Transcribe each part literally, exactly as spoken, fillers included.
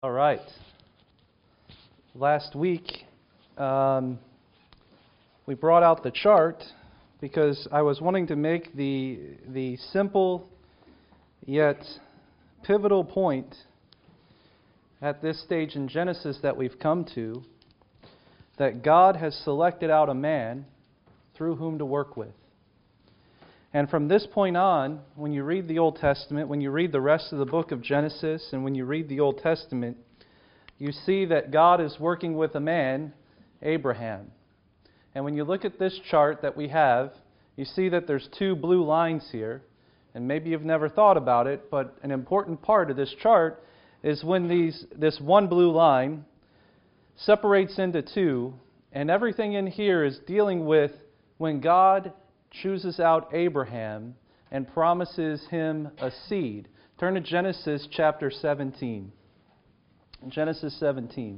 All right. Last week, um, we brought out the chart because I was wanting to make the the simple yet pivotal point at this stage in Genesis that we've come to, that God has selected out a man through whom to work with. And from this point on, when you read the Old Testament, when you read the rest of the book of Genesis, and when you read the Old Testament, you see that God is working with a man, Abraham. And when you look at this chart that we have, you see that there's two blue lines here. And maybe you've never thought about it, but an important part of this chart is when these this one blue line separates into two, and everything in here is dealing with when God chooses out Abraham and promises him a seed. Turn to Genesis chapter seventeen. Genesis seventeen.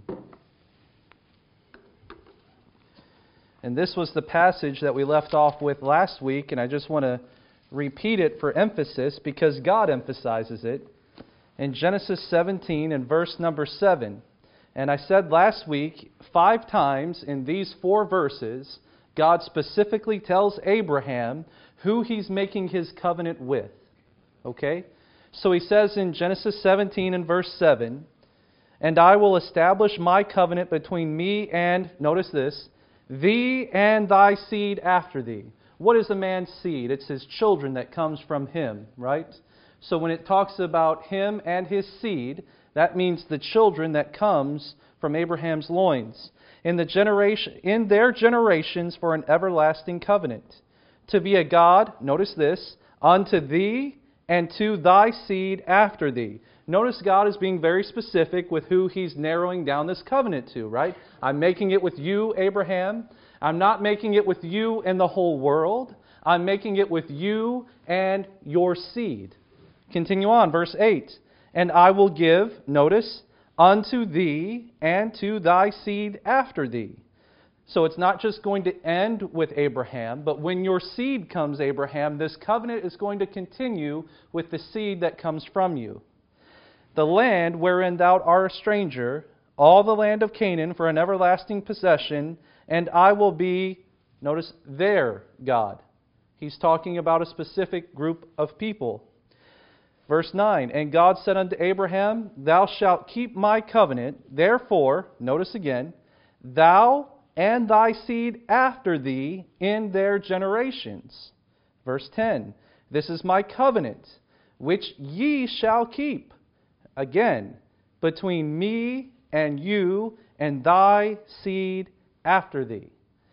And this was the passage that we left off with last week, and I just want to repeat it for emphasis because God emphasizes it. In Genesis seventeen and verse number seven. And I said last week, five times in these four verses, God specifically tells Abraham who he's making his covenant with. Okay? So he says in Genesis seventeen and verse seven, "And I will establish my covenant between me and," notice this, "thee and thy seed after thee." What is a man's seed? It's his children that comes from him, right? So when it talks about him and his seed, that means the children that comes from Abraham's loins. In the generation, in their generations for an everlasting covenant, to be a God, notice this, unto thee and to thy seed after thee. Notice God is being very specific with who he's narrowing down this covenant to, right? I'm making it with you, Abraham. I'm not making it with you and the whole world. I'm making it with you and your seed. Continue on, verse eight. "And I will give," notice, "unto thee and to thy seed after thee." So it's not just going to end with Abraham, but when your seed comes, Abraham, this covenant is going to continue with the seed that comes from you. "The land wherein thou art a stranger, all the land of Canaan for an everlasting possession, and I will be," notice, "their God." He's talking about a specific group of people. Verse nine, "And God said unto Abraham, Thou shalt keep my covenant, therefore," notice again, "thou and thy seed after thee in their generations." Verse ten, "This is my covenant, which ye shall keep," again, "between me and you and thy seed after thee.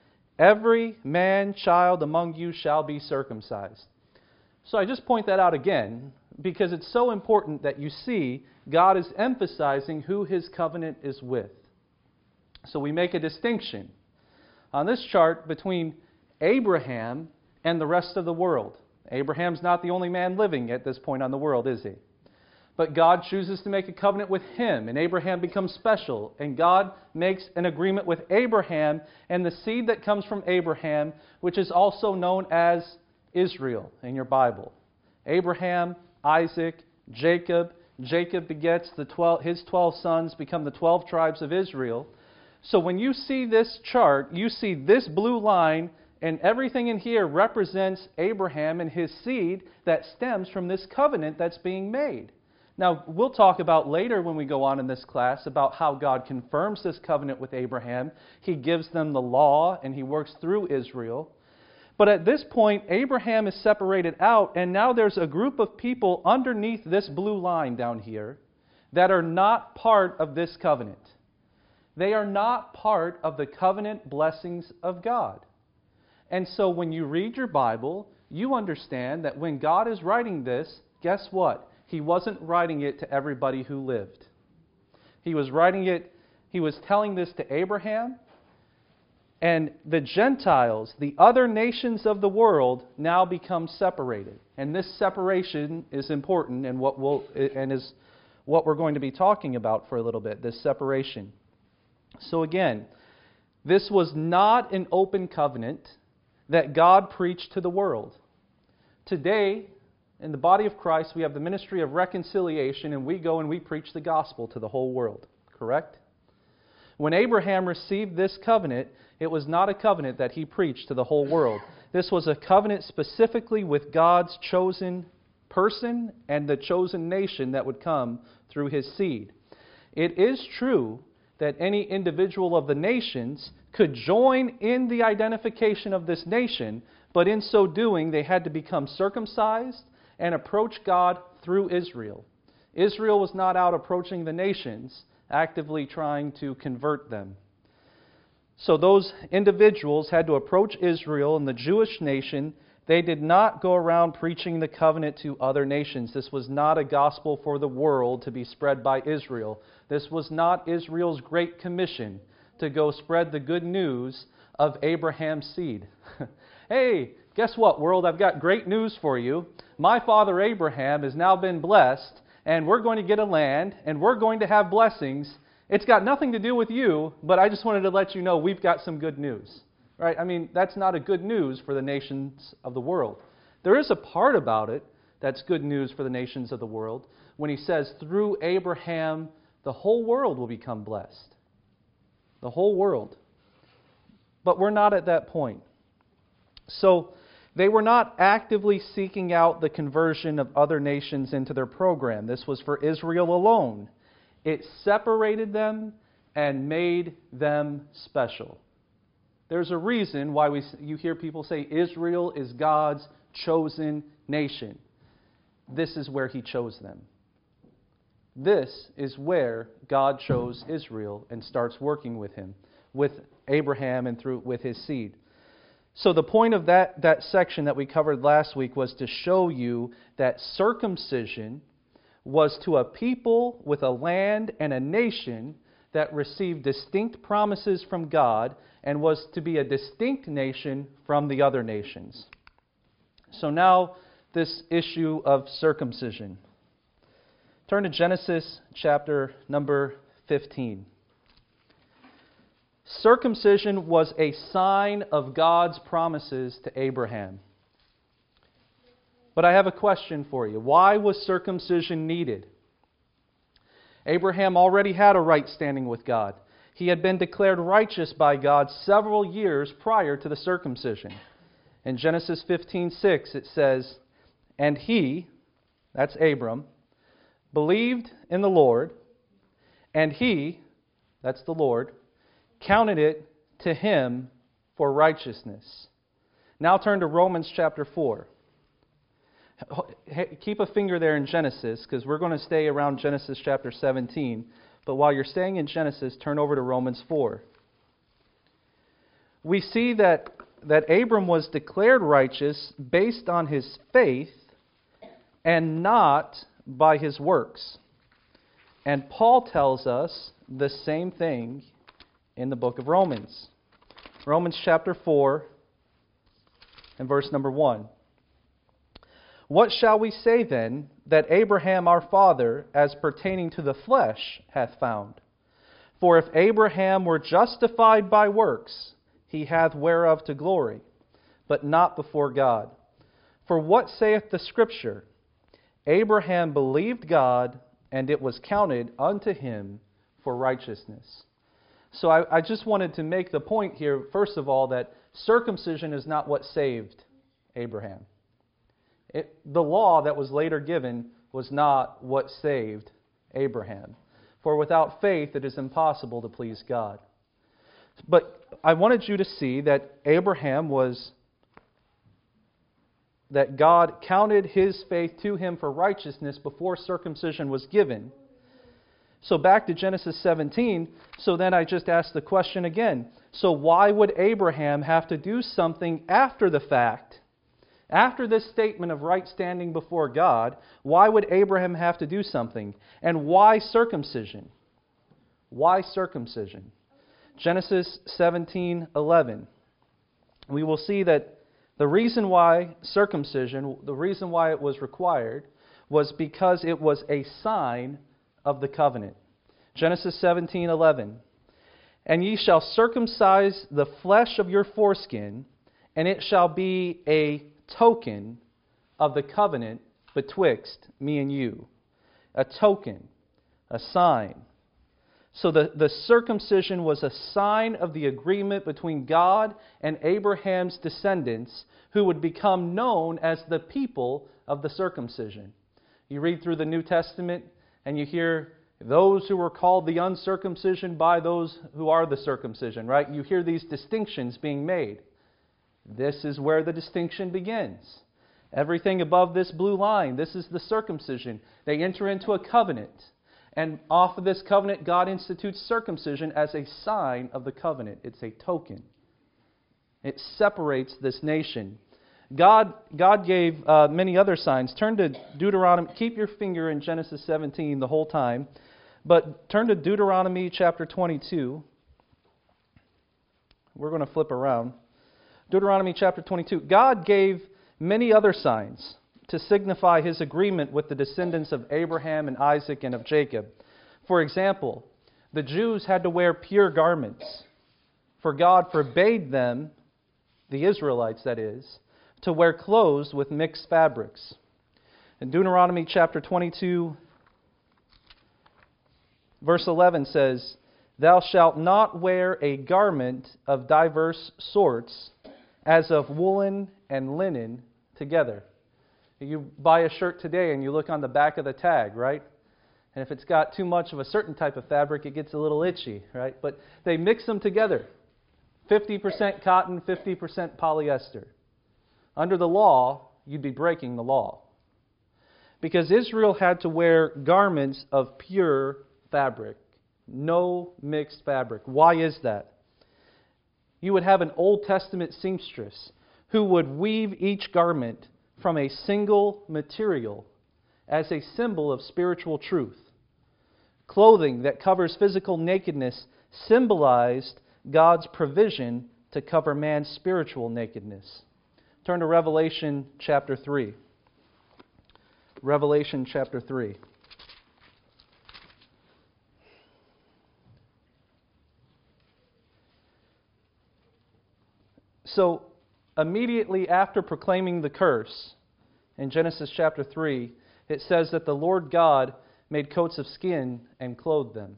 Every man child among you shall be circumcised." So I just point that out again, because it's so important that you see God is emphasizing who his covenant is with. So we make a distinction on this chart between Abraham and the rest of the world. Abraham's not the only man living at this point on the world, is he? But God chooses to make a covenant with him, and Abraham becomes special. And God makes an agreement with Abraham and the seed that comes from Abraham, which is also known as Israel in your Bible. Abraham, Isaac, Jacob. Jacob begets the twelve, his twelve sons become the twelve tribes of Israel. So when you see this chart, you see this blue line, and everything in here represents Abraham and his seed that stems from this covenant that's being made. Now, we'll talk about later when we go on in this class about how God confirms this covenant with Abraham. He gives them the law, and he works through Israel. But at this point, Abraham is separated out, and now there's a group of people underneath this blue line down here that are not part of this covenant. They are not part of the covenant blessings of God. And so when you read your Bible, you understand that when God is writing this, guess what? He wasn't writing it to everybody who lived. He was writing it, he was telling this to Abraham. And the Gentiles, the other nations of the world, now become separated. And this separation is important and what we'll, and is what we're going to be talking about for a little bit, this separation. So again, this was not an open covenant that God preached to the world. Today, in the body of Christ, we have the ministry of reconciliation, and we go and we preach the gospel to the whole world. Correct? When Abraham received this covenant, it was not a covenant that he preached to the whole world. This was a covenant specifically with God's chosen person and the chosen nation that would come through his seed. It is true that any individual of the nations could join in the identification of this nation, but in so doing, they had to become circumcised and approach God through Israel. Israel was not out approaching the nations, actively trying to convert them. So those individuals had to approach Israel and the Jewish nation. They did not go around preaching the covenant to other nations. This was not a gospel for the world to be spread by Israel. This was not Israel's great commission to go spread the good news of Abraham's seed. Hey, guess what, world? I've got great news for you. My father Abraham has now been blessed, and we're going to get a land, and we're going to have blessings. It's got nothing to do with you, but I just wanted to let you know we've got some good news. Right? I mean, that's not a good news for the nations of the world. There is a part about it that's good news for the nations of the world when he says, through Abraham, the whole world will become blessed. The whole world. But we're not at that point. So they were not actively seeking out the conversion of other nations into their program. This was for Israel alone. It separated them and made them special. There's a reason why we you hear people say Israel is God's chosen nation. This is where he chose them. This is where God chose Israel and starts working with him, with Abraham and through with his seed. So the point of that, that section that we covered last week was to show you that circumcision was to a people with a land and a nation that received distinct promises from God and was to be a distinct nation from the other nations. So now this issue of circumcision. Turn to Genesis chapter number fifteen. Circumcision was a sign of God's promises to Abraham. But I have a question for you. Why was circumcision needed? Abraham already had a right standing with God. He had been declared righteous by God several years prior to the circumcision. In Genesis fifteen six it says, "And he," that's Abram, "believed in the Lord, and he," that's the Lord, "counted it to him for righteousness." Now turn to Romans chapter four. Keep a finger there in Genesis, because we're going to stay around Genesis chapter seventeen. But while you're staying in Genesis, turn over to Romans four. We see that, that Abram was declared righteous based on his faith and not by his works. And Paul tells us the same thing in the book of Romans. Romans chapter four and verse number one. "What shall we say then that Abraham our father, as pertaining to the flesh, hath found? For if Abraham were justified by works, he hath whereof to glory, but not before God. For what saith the Scripture? Abraham believed God, and it was counted unto him for righteousness." So I, I just wanted to make the point here, first of all, that circumcision is not what saved Abraham. It, the law that was later given was not what saved Abraham. For without faith it is impossible to please God. But I wanted you to see that Abraham was, that God counted his faith to him for righteousness before circumcision was given. So back to Genesis seventeen, so then I just asked the question again. So why would Abraham have to do something after the fact? After this statement of right standing before God, why would Abraham have to do something? And why circumcision? Why circumcision? Genesis seventeen eleven. We will see that the reason why circumcision, the reason why it was required, was because it was a sign of the covenant. Genesis seventeen eleven. "And ye shall circumcise the flesh of your foreskin, and it shall be a token of the covenant betwixt me and you, a token, a sign. So the, the circumcision was a sign of the agreement between God and Abraham's descendants, who would become known as the people of the circumcision. You read through the New Testament and you hear those who were called the uncircumcision by those who are the circumcision, right? You hear these distinctions being made. This is where the distinction begins. Everything above this blue line, this is the circumcision. They enter into a covenant. And off of this covenant, God institutes circumcision as a sign of the covenant. It's a token. It separates this nation. God, God gave uh, many other signs. Turn to Deuteronomy. Keep your finger in Genesis seventeen the whole time. But turn to Deuteronomy chapter twenty-two. We're going to flip around. Deuteronomy chapter twenty-two. God gave many other signs to signify His agreement with the descendants of Abraham and Isaac and of Jacob. For example, the Jews had to wear pure garments, for God forbade them, the Israelites that is, to wear clothes with mixed fabrics. In Deuteronomy chapter twenty-two, verse eleven says, "Thou shalt not wear a garment of diverse sorts, as of woolen and linen together." You buy a shirt today and you look on the back of the tag, right? And if it's got too much of a certain type of fabric, it gets a little itchy, right? But they mix them together. fifty percent cotton, fifty percent polyester. Under the law, you'd be breaking the law. Because Israel had to wear garments of pure fabric. No mixed fabric. Why is that? You would have an Old Testament seamstress who would weave each garment from a single material as a symbol of spiritual truth. Clothing that covers physical nakedness symbolized God's provision to cover man's spiritual nakedness. Turn to Revelation chapter three. Revelation chapter three. So, immediately after proclaiming the curse, in Genesis chapter three, it says that the Lord God made coats of skin and clothed them.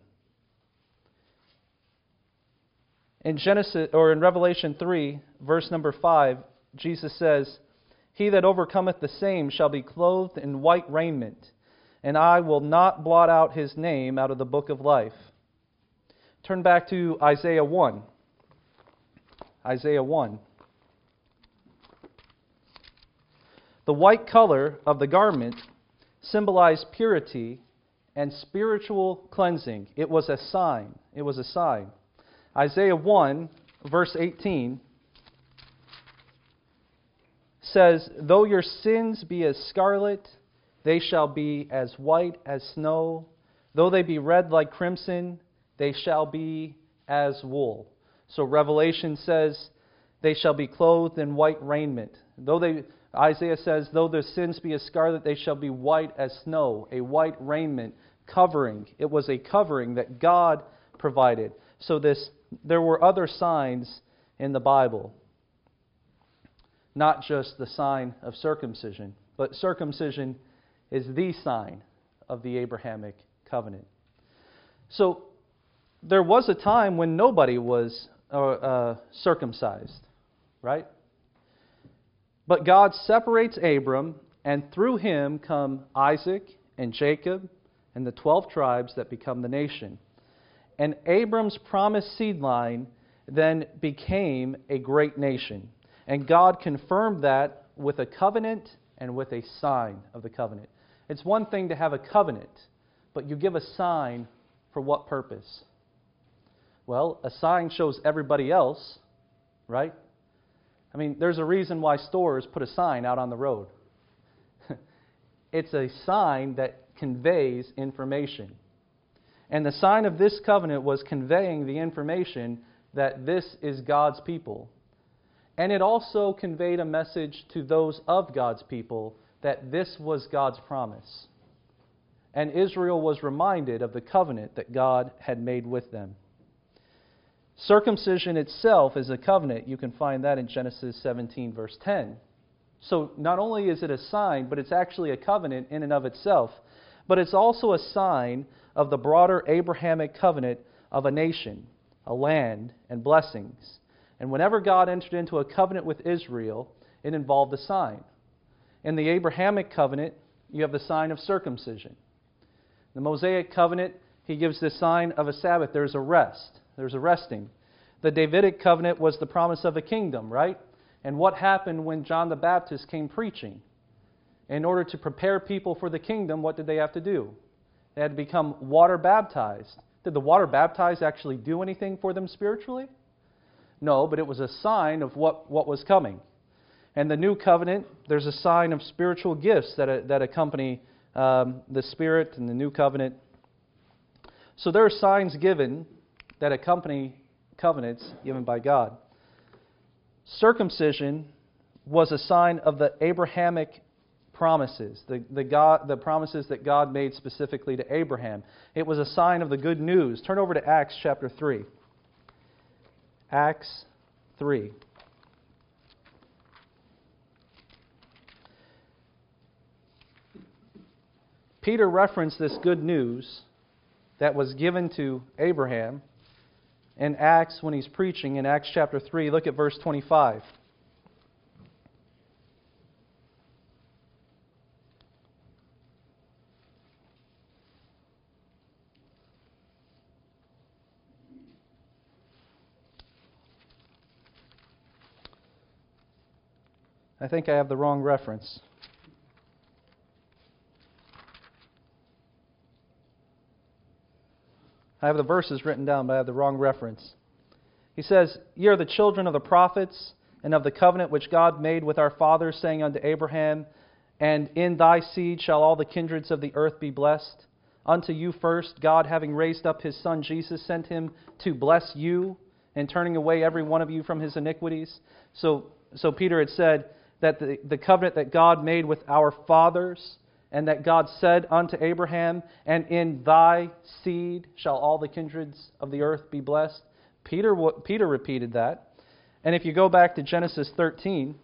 In Genesis or in Revelation three, verse number five, Jesus says, "He that overcometh the same shall be clothed in white raiment, and I will not blot out his name out of the book of life." Turn back to Isaiah one. Isaiah one. The white color of the garment symbolized purity and spiritual cleansing. It was a sign. It was a sign. Isaiah one, verse eighteen says, "Though your sins be as scarlet, they shall be as white as snow. Though they be red like crimson, they shall be as wool." So Revelation says, they shall be clothed in white raiment. Though they, Isaiah says, though their sins be as scarlet, they shall be white as snow. A white raiment covering. It was a covering that God provided. So this, there were other signs in the Bible. Not just the sign of circumcision, but circumcision is the sign of the Abrahamic covenant. So there was a time when nobody was uh, uh, circumcised, right? But God separates Abram, and through him come Isaac and Jacob and the twelve tribes that become the nation. And Abram's promised seed line then became a great nation. And God confirmed that with a covenant and with a sign of the covenant. It's one thing to have a covenant, but you give a sign for what purpose? Well, a sign shows everybody else, right? I mean, there's a reason why stores put a sign out on the road. It's a sign that conveys information. And the sign of this covenant was conveying the information that this is God's people. And it also conveyed a message to those of God's people that this was God's promise. And Israel was reminded of the covenant that God had made with them. Circumcision itself is a covenant. You can find that in Genesis seventeen, verse ten. So not only is it a sign, but it's actually a covenant in and of itself. But it's also a sign of the broader Abrahamic covenant of a nation, a land, and blessings. And whenever God entered into a covenant with Israel, it involved a sign. In the Abrahamic covenant, you have the sign of circumcision. The Mosaic covenant, he gives the sign of a Sabbath. There's a rest. There's a resting. The Davidic covenant was the promise of a kingdom, right? And what happened when John the Baptist came preaching? In order to prepare people for the kingdom, what did they have to do? They had to become water baptized. Did the water baptized actually do anything for them spiritually? No, but it was a sign of what, what was coming. And the new covenant, there's a sign of spiritual gifts that, that accompany um, the Spirit and the new covenant. So there are signs given that accompany covenants given by God. Circumcision was a sign of the Abrahamic promises, the, the, God, the promises that God made specifically to Abraham. It was a sign of the good news. Turn over to Acts chapter three. Acts three. Peter referenced this good news that was given to Abraham in Acts when he's preaching in Acts chapter three. Look at verse twenty-five. I think I have the wrong reference. I have the verses written down, but I have the wrong reference. He says, "Ye are the children of the prophets, and of the covenant which God made with our fathers, saying unto Abraham, And in thy seed shall all the kindreds of the earth be blessed. Unto you first, God, having raised up his Son Jesus, sent him to bless you, and turning away every one of you from his iniquities." So, so Peter had said that the, the covenant that God made with our fathers, and that God said unto Abraham, "And in thy seed shall all the kindreds of the earth be blessed." Peter, Peter repeated that. And if you go back to Genesis thirteen,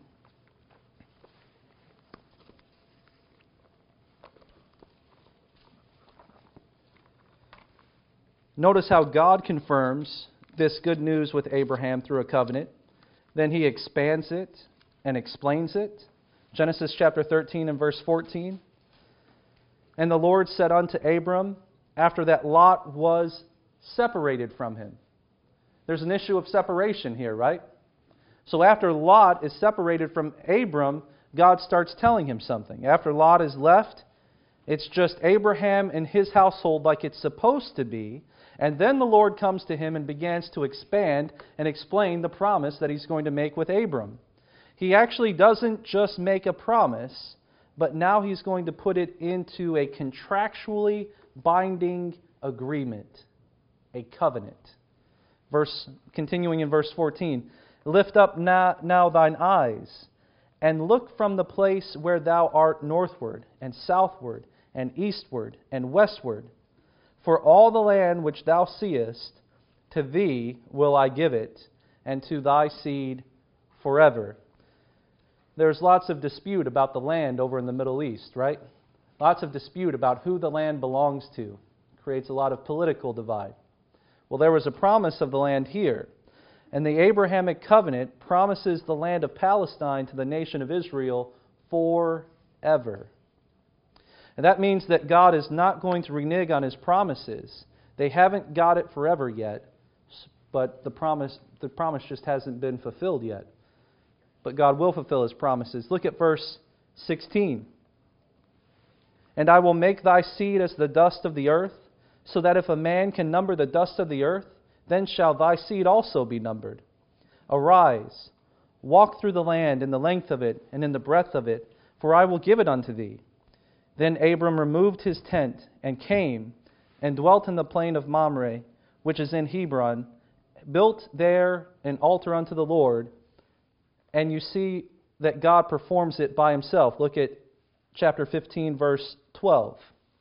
notice how God confirms this good news with Abraham through a covenant. Then he expands it and explains it. Genesis chapter thirteen and verse fourteen. "And the Lord said unto Abram, after that Lot was separated from him." There's an issue of separation here, right? So after Lot is separated from Abram, God starts telling him something. After Lot is left, it's just Abraham and his household like it's supposed to be. And then the Lord comes to him and begins to expand and explain the promise that he's going to make with Abram. He actually doesn't just make a promise, but now he's going to put it into a contractually binding agreement, a covenant. Verse, continuing in verse fourteen, "Lift up now, now thine eyes, and look from the place where thou art northward, and southward, and eastward, and westward. For all the land which thou seest, to thee will I give it, and to thy seed forever." There's lots of dispute about the land over in the Middle East, right? Lots of dispute about who the land belongs to. Creates a lot of political divide. Well, there was a promise of the land here. And the Abrahamic covenant promises the land of Palestine to the nation of Israel forever. And that means that God is not going to renege on his promises. They haven't got it forever yet, but the promise, the promise just hasn't been fulfilled yet. But God will fulfill his promises. Look at verse sixteen. "And I will make thy seed as the dust of the earth, so that if a man can number the dust of the earth, then shall thy seed also be numbered. Arise, walk through the land in the length of it and in the breadth of it, for I will give it unto thee." Then Abram removed his tent and came and dwelt in the plain of Mamre, which is in Hebron, built there an altar unto the Lord. And you see that God performs it by himself. Look at chapter fifteen, verse twelve.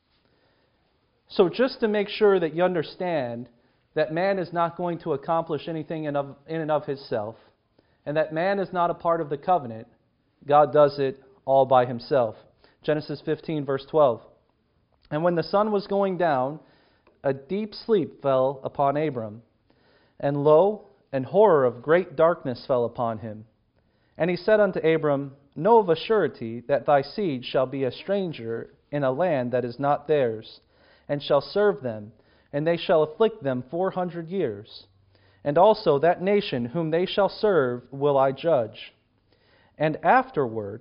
So just to make sure that you understand that man is not going to accomplish anything in, of, in and of himself, and that man is not a part of the covenant, God does it all by himself. Genesis fifteen, verse twelve. And when the sun was going down, a deep sleep fell upon Abram. And lo, an horror of great darkness fell upon him. And he said unto Abram, Know of a surety that thy seed shall be a stranger in a land that is not theirs, and shall serve them, and they shall afflict them four hundred years. And also that nation whom they shall serve will I judge. And afterward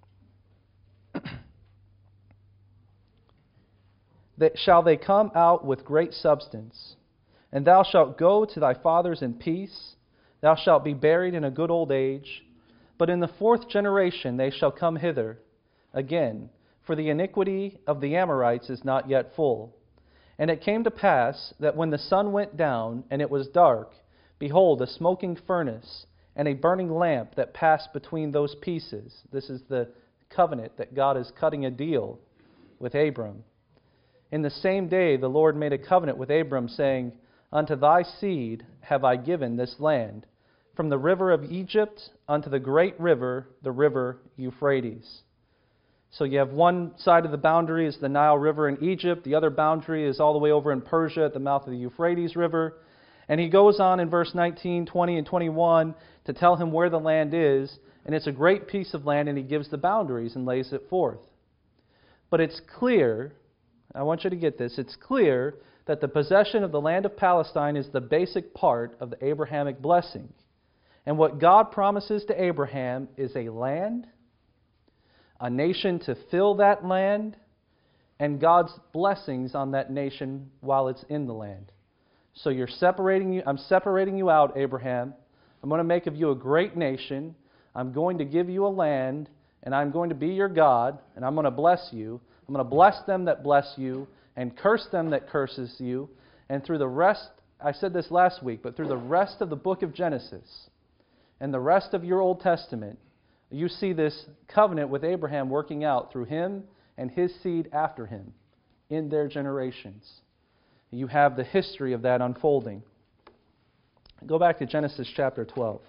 that shall they come out with great substance. And thou shalt go to thy fathers in peace. Thou shalt be buried in a good old age. But in the fourth generation they shall come hither again, for the iniquity of the Amorites is not yet full. And it came to pass that when the sun went down, and it was dark, behold, a smoking furnace, and a burning lamp that passed between those pieces. This is the covenant that God is cutting a deal with Abram. In the same day the Lord made a covenant with Abram, saying, Unto thy seed have I given this land, from the river of Egypt unto the great river, the river Euphrates. So you have one side of the boundary is the Nile River in Egypt. The other boundary is all the way over in Persia at the mouth of the Euphrates River. And he goes on in verse nineteen, twenty, and twenty-one to tell him where the land is. And it's a great piece of land, and he gives the boundaries and lays it forth. But it's clear, I want you to get this, it's clear that the possession of the land of Palestine is the basic part of the Abrahamic blessing. And what God promises to Abraham is a land, a nation to fill that land, and God's blessings on that nation while it's in the land. So you're separating you, I'm separating you out, Abraham. I'm going to make of you a great nation. I'm going to give you a land, and I'm going to be your God, and I'm going to bless you. I'm going to bless them that bless you, and curse them that curses you. And through the rest, I said this last week, but through the rest of the book of Genesis and the rest of your Old Testament, you see this covenant with Abraham working out through him and his seed after him in their generations. You have the history of that unfolding. Go back to Genesis chapter twelve.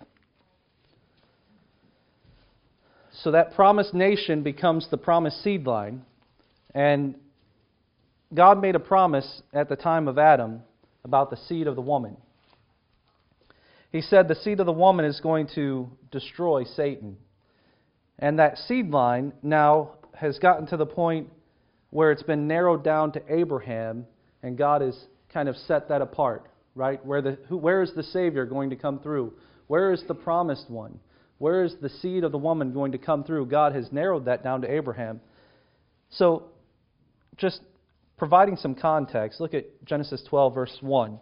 So that promised nation becomes the promised seed line. And God made a promise at the time of Adam about the seed of the woman. He said the seed of the woman is going to destroy Satan. And that seed line now has gotten to the point where it's been narrowed down to Abraham, and God has kind of set that apart, right? Where the who, where is the Savior going to come through? Where is the promised one? Where is the seed of the woman going to come through? God has narrowed that down to Abraham. So, just providing some context, look at Genesis twelve, verse one.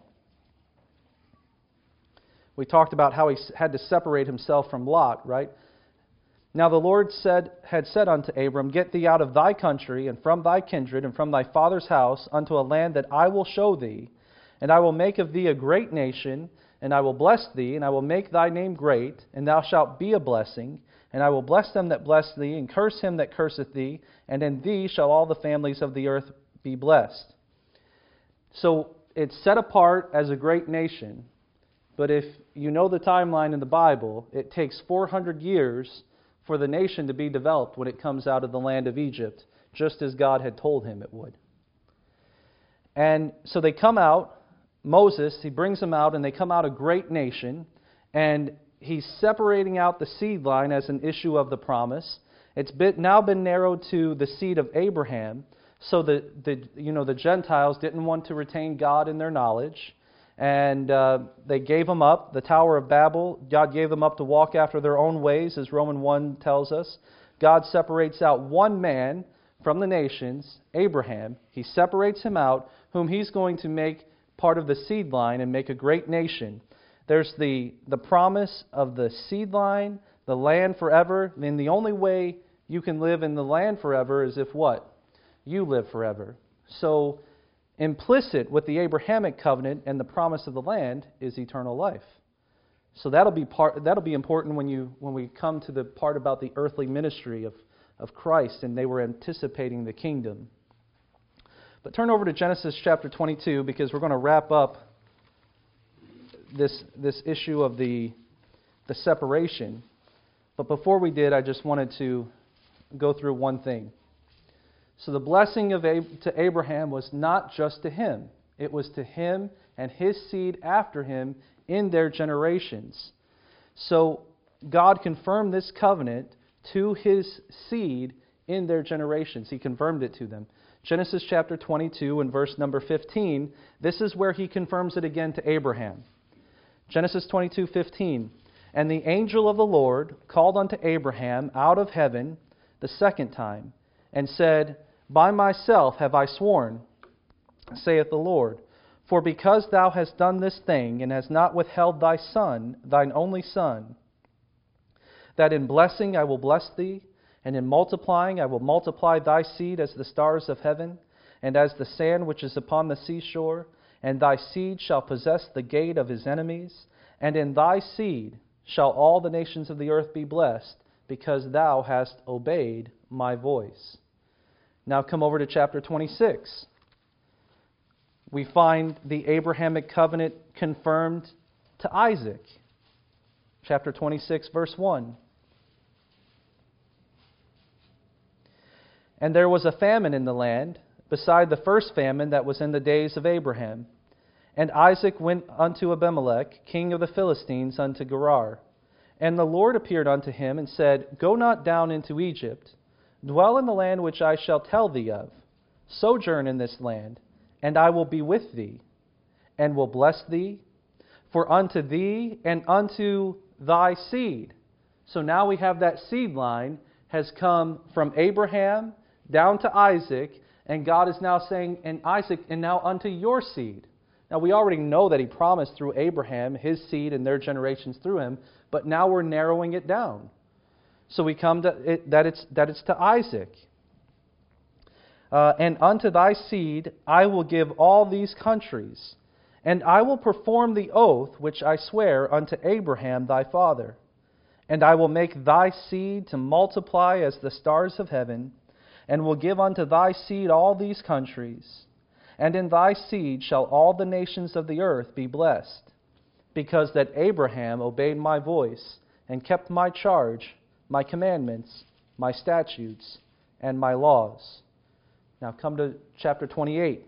We talked about how he had to separate himself from Lot, right? Now the Lord said, had said unto Abram, Get thee out of thy country, and from thy kindred, and from thy father's house, unto a land that I will show thee. And I will make of thee a great nation, and I will bless thee, and I will make thy name great, and thou shalt be a blessing. And I will bless them that bless thee, and curse him that curseth thee, and in thee shall all the families of the earth be blessed. So it's set apart as a great nation. But if you know the timeline in the Bible, it takes four hundred years for the nation to be developed when it comes out of the land of Egypt, just as God had told him it would. And so they come out, Moses, he brings them out, and they come out a great nation, and he's separating out the seed line as an issue of the promise. It's been, now been narrowed to the seed of Abraham, so the, the you know the Gentiles didn't want to retain God in their knowledge, and uh, they gave them up. The Tower of Babel, God gave them up to walk after their own ways, as Romans one tells us. God separates out one man from the nations, Abraham. He separates him out, whom he's going to make part of the seed line and make a great nation. There's the, the promise of the seed line, the land forever. And the only way you can live in the land forever is if what? You live forever. So implicit with the Abrahamic covenant and the promise of the land is eternal life. So that'll be part that'll be important when you when we come to the part about the earthly ministry of, of Christ, and they were anticipating the kingdom. But turn over to Genesis chapter twenty-two, because we're going to wrap up this this issue of the the separation. But before we did, I just wanted to go through one thing. So the blessing of Ab- to Abraham was not just to him. It was to him and his seed after him in their generations. So God confirmed this covenant to his seed in their generations. He confirmed it to them. Genesis chapter twenty-two and verse number fifteen, this is where he confirms it again to Abraham. Genesis twenty-two fifteen, and the angel of the Lord called unto Abraham out of heaven the second time, and said, By myself have I sworn, saith the Lord, for because thou hast done this thing, and hast not withheld thy son, thine only son, that in blessing I will bless thee, and in multiplying I will multiply thy seed as the stars of heaven, and as the sand which is upon the seashore, and thy seed shall possess the gate of his enemies, and in thy seed shall all the nations of the earth be blessed, because thou hast obeyed my voice. Now come over to chapter twenty-six. We find the Abrahamic covenant confirmed to Isaac. Chapter twenty-six, verse one. And there was a famine in the land, beside the first famine that was in the days of Abraham. And Isaac went unto Abimelech, king of the Philistines, unto Gerar. And the Lord appeared unto him, and said, Go not down into Egypt, dwell in the land which I shall tell thee of. Sojourn in this land, and I will be with thee, and will bless thee, for unto thee and unto thy seed. So now we have that seed line has come from Abraham down to Isaac, and God is now saying, and Isaac, and now unto your seed. Now we already know that he promised through Abraham, his seed and their generations through him, but now we're narrowing it down. So we come to it, that it's that it's to Isaac. Uh, and unto thy seed I will give all these countries, and I will perform the oath which I swear unto Abraham thy father. And I will make thy seed to multiply as the stars of heaven, and will give unto thy seed all these countries. And in thy seed shall all the nations of the earth be blessed, because that Abraham obeyed my voice, and kept my charge, my commandments, my statutes, and my laws. Now come to chapter twenty-eight.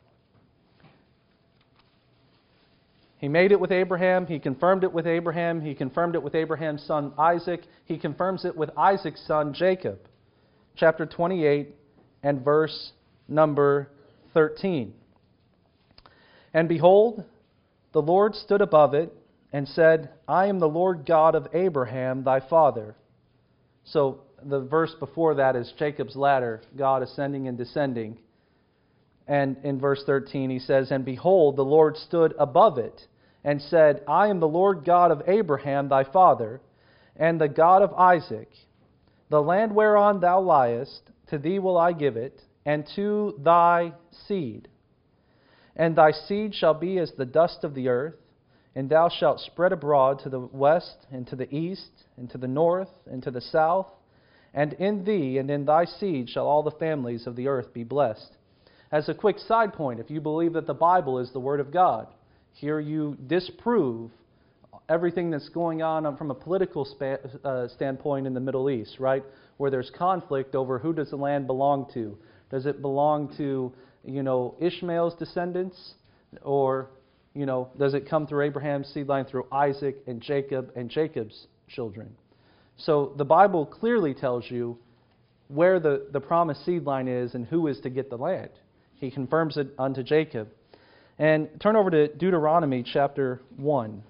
He made it with Abraham. He confirmed it with Abraham. He confirmed it with Abraham's son Isaac. He confirms it with Isaac's son Jacob. Chapter twenty-eight and verse number thirteen. And behold, the Lord stood above it and said, I am the Lord God of Abraham thy father. So the verse before that is Jacob's ladder, God ascending and descending. And in verse thirteen he says, And behold, the Lord stood above it and said, I am the Lord God of Abraham thy father, and the God of Isaac. The land whereon thou liest, to thee will I give it, and to thy seed. And thy seed shall be as the dust of the earth, and thou shalt spread abroad to the west, and to the east, and to the north, and to the south. And in thee and in thy seed shall all the families of the earth be blessed. As a quick side point, if you believe that the Bible is the Word of God, here you disprove everything that's going on from a political spa- uh, standpoint in the Middle East, right? Where there's conflict over who does the land belong to. Does it belong to, you know, Ishmael's descendants? Or, you know, does it come through Abraham's seed line through Isaac and Jacob and Jacob's children? So the Bible clearly tells you where the, the promised seed line is and who is to get the land. He confirms it unto Jacob. And turn over to Deuteronomy chapter one.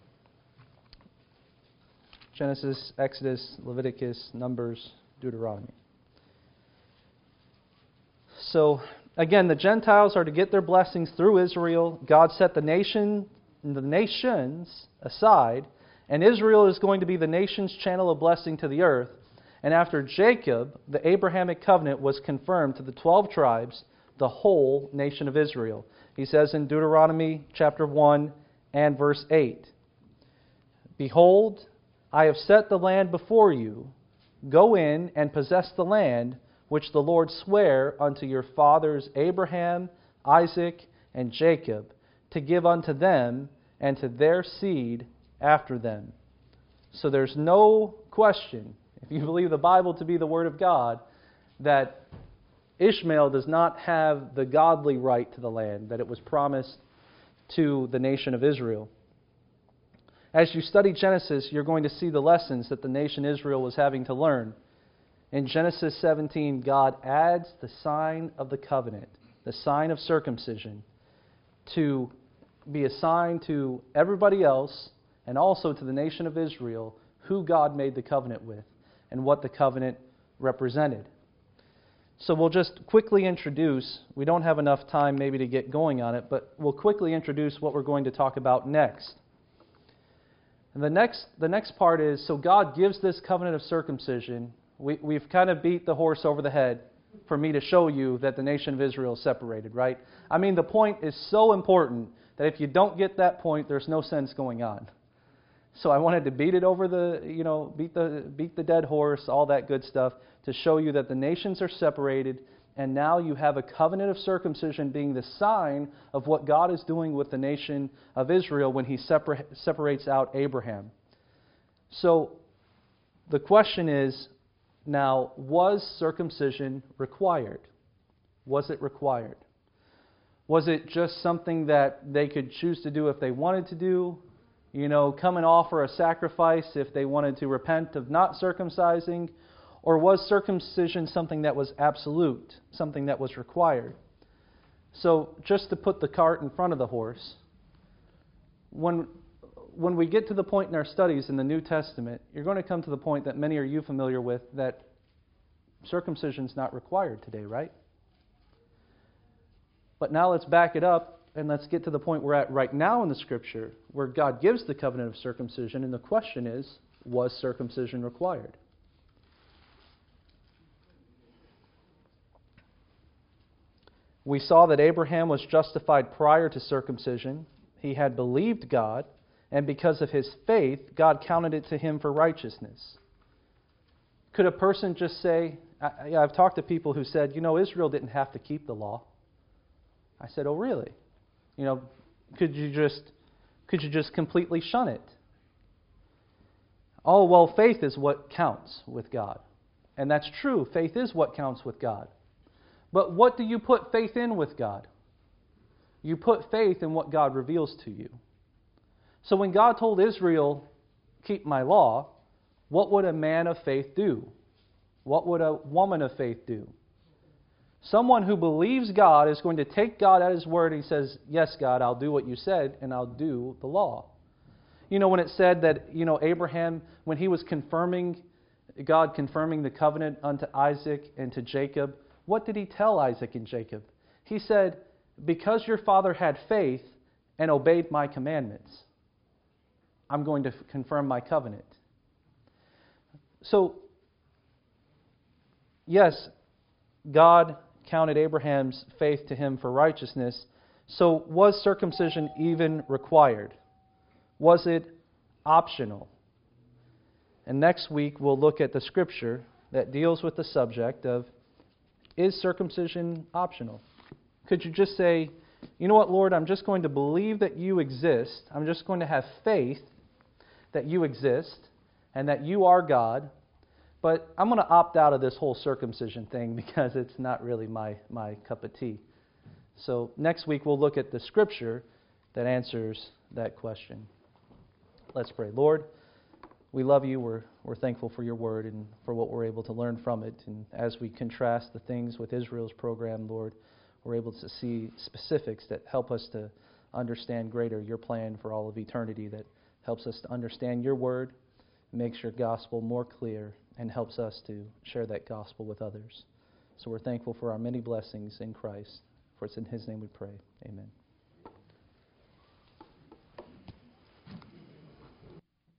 Genesis, Exodus, Leviticus, Numbers, Deuteronomy. So, again, the Gentiles are to get their blessings through Israel. God set the nation, the nations aside, and Israel is going to be the nation's channel of blessing to the earth. And after Jacob, the Abrahamic covenant was confirmed to the twelve tribes, the whole nation of Israel. He says in Deuteronomy chapter one and verse eight, Behold, I have set the land before you. Go in and possess the land which the Lord sware unto your fathers Abraham, Isaac, and Jacob, to give unto them and to their seed after them. So there's no question if you believe the Bible to be the Word of God, that Ishmael does not have the godly right to the land, that it was promised to the nation of Israel. As you study Genesis, you're going to see the lessons that the nation Israel was having to learn. In Genesis seventeen, God adds the sign of the covenant, the sign of circumcision, to be a sign to everybody else and also to the nation of Israel who God made the covenant with and what the covenant represented. So we'll just quickly introduce, we don't have enough time maybe to get going on it, but we'll quickly introduce what we're going to talk about next. And the next the next part is, so God gives this covenant of circumcision. We, we've kind of beat the horse over the head for me to show you that the nation of Israel is separated, right? I mean, the point is so important that if you don't get that point, there's no sense going on. So I wanted to beat it over the, you know, beat the beat the dead horse, all that good stuff, to show you that the nations are separated, and now you have a covenant of circumcision being the sign of what God is doing with the nation of Israel when He separa- separates out Abraham. So the question is, now, was circumcision required? Was it required? Was it just something that they could choose to do if they wanted to do? You know, come and offer a sacrifice if they wanted to repent of not circumcising? Or was circumcision something that was absolute, something that was required? So, just to put the cart in front of the horse, when when we get to the point in our studies in the New Testament, you're going to come to the point that many are you familiar with, that circumcision is not required today, right? But now let's back it up and let's get to the point we're at right now in the Scripture, where God gives the covenant of circumcision, and the question is, was circumcision required? We saw that Abraham was justified prior to circumcision. He had believed God, and because of his faith, God counted it to him for righteousness. Could a person just say, I, I've talked to people who said, you know, Israel didn't have to keep the law. I said, oh, really? You know, could you just could you just completely shun it? Oh, well, faith is what counts with God. And that's true. Faith is what counts with God. But what do you put faith in with God? You put faith in what God reveals to you. So when God told Israel, keep my law, what would a man of faith do? What would a woman of faith do? Someone who believes God is going to take God at His word and He says, yes, God, I'll do what you said, and I'll do the law. You know, when it said that, you know, Abraham, when he was confirming, God confirming the covenant unto Isaac and to Jacob, what did He tell Isaac and Jacob? He said, because your father had faith and obeyed my commandments, I'm going to confirm my covenant. So, yes, God counted Abraham's faith to him for righteousness. So was circumcision even required? Was it optional? And next week we'll look at the scripture that deals with the subject of, is circumcision optional? Could you just say, you know what, Lord, I'm just going to believe that you exist. I'm just going to have faith that you exist and that you are God. But I'm going to opt out of this whole circumcision thing because it's not really my, my cup of tea. So next week we'll look at the scripture that answers that question. Let's pray. Lord, we love you. We're, we're thankful for your word and for what we're able to learn from it. And as we contrast the things with Israel's program, Lord, we're able to see specifics that help us to understand greater your plan for all of eternity, that helps us to understand your word, makes your gospel more clear, and helps us to share that gospel with others. So we're thankful for our many blessings in Christ. For it's in His name we pray. Amen.